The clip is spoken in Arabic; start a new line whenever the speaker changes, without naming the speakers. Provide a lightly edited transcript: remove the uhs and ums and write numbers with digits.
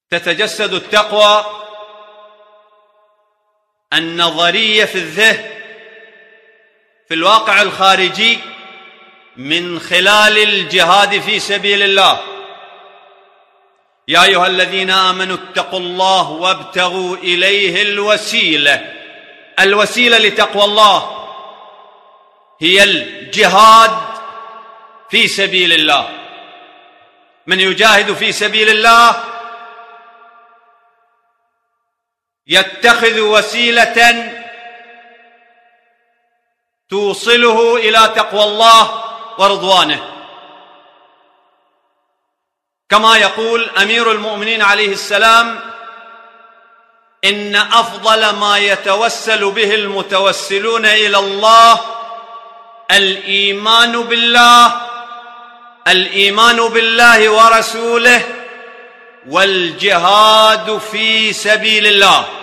تتجسد التقوى النظرية في الذهن في الواقع الخارجي من خلال الجهاد في سبيل الله. يا أيها الذين آمنوا اتقوا الله وابتغوا إليه الوسيلة. الوسيلة لتقوى الله هي الجهاد في سبيل الله. من يجاهد في سبيل الله يتخذ وسيلة توصله إلى تقوى الله ورضوانه، كما يقول أمير المؤمنين عليه السلام: إن أفضل ما يتوسل به المتوسلون إلى الله الإيمان بالله ورسوله والجهاد في سبيل الله.